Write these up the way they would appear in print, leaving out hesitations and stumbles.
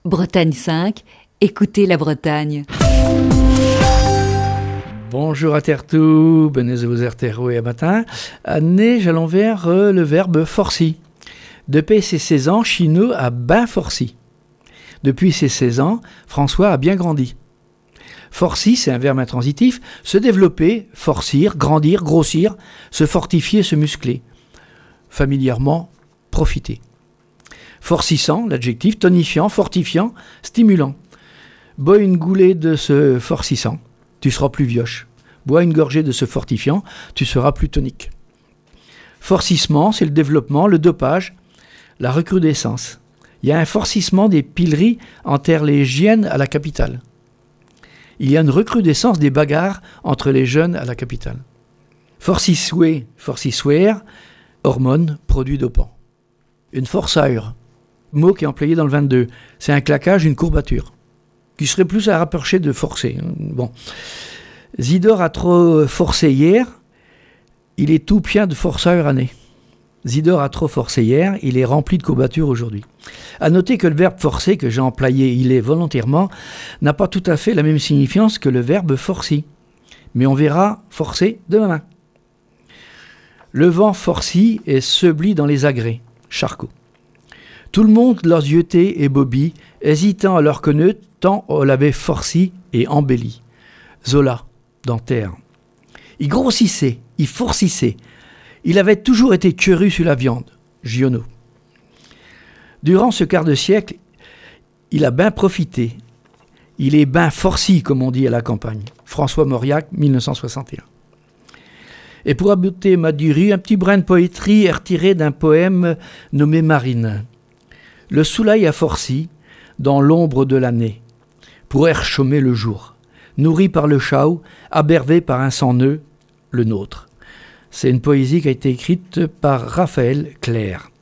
Bretagne 5, écoutez la Bretagne. Bonjour à Tertou, benez vous erterro et à matin. Année, j'allons vers le verbe forci. Depuis ses 16 ans, Chino a ben forci. Depuis ses 16 ans, François a bien grandi. Forci, c'est un verbe intransitif, se développer, forcir, grandir, grossir, se fortifier, se muscler. Familièrement, profiter. Forcissant, l'adjectif, tonifiant, fortifiant, stimulant. Bois une goulée de ce forcissant, tu seras plus vioche. Bois une gorgée de ce fortifiant, tu seras plus tonique. Forcissement, c'est le développement, le dopage, la recrudescence. Il y a un forcissement des pileries interlégiennes à la capitale. Il y a une recrudescence des bagarres entre les jeunes à la capitale. Forcissuer, forcissuer, hormone, produit dopant. Une forçaire, mot qui est employé dans le 22, c'est un claquage, une courbature, qui serait plus à rapprocher de forcer. Bon. Zidore a trop forcé hier, il est tout plein de forçaire année. Zidore a trop forcé hier, il est rempli de courbatures aujourd'hui. À noter que le verbe forcer que j'ai employé, il est volontairement, n'a pas tout à fait la même signifiance que le verbe forci. Mais on verra forcer demain. Le vent forci est sebli dans les agrès, charcot. Tout le monde leurs yeuté et Bobby, hésitant à leur connaître, tant on l'avait forci et embelli. Zola, Dentaire. Il grossissait, il forcissait. Il avait toujours été curieux sur la viande, Giono. Durant ce quart de siècle, il a bien profité. Il est ben forci, comme on dit à la campagne. François Mauriac, 1961. Et pour abouter ma durée, un petit brin de poétrie est retiré d'un poème nommé Marine. Le soleil a forci, dans l'ombre de l'année, pour chômer le jour, nourri par le chao, abervé par un sans-nœud, le nôtre. C'est une poésie qui a été écrite par Raphaël Clair.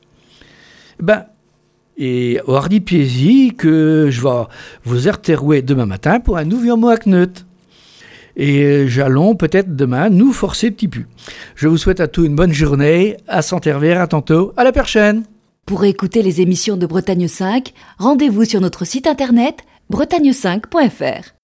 Et au hardi plaisir que je vais vous erterouer demain matin pour un nouveau mot à Kneut. Et j'allons peut-être demain nous forcer petit peu. Je vous souhaite à tous une bonne journée, à Santervers, à tantôt, à la prochaine. Pour écouter les émissions de Bretagne 5, rendez-vous sur notre site internet bretagne5.fr.